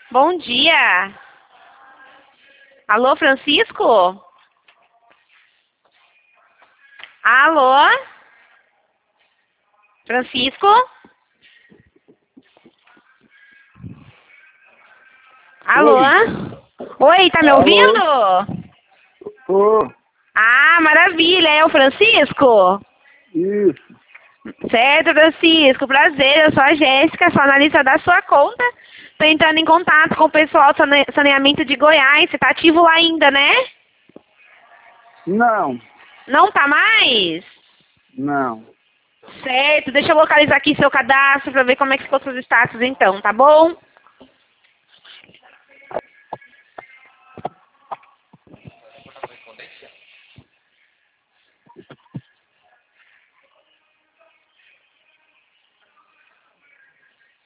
Bom dia. Alô, Francisco? Alô? Francisco? Alô? Oi, tá me Alô? ouvindo? Ô, Ah, maravilha. É o Francisco? isso. Certo, Francisco. Prazer. Eu sou a Jéssica, sou analista da sua conta. Tô entrando em contato com o pessoal do saneamento de Goiás. Você tá ativo lá ainda, né? Não, Não tá mais? não. Certo. Deixa eu localizar aqui seu cadastro pra ver como é que ficou seus status então, tá bom?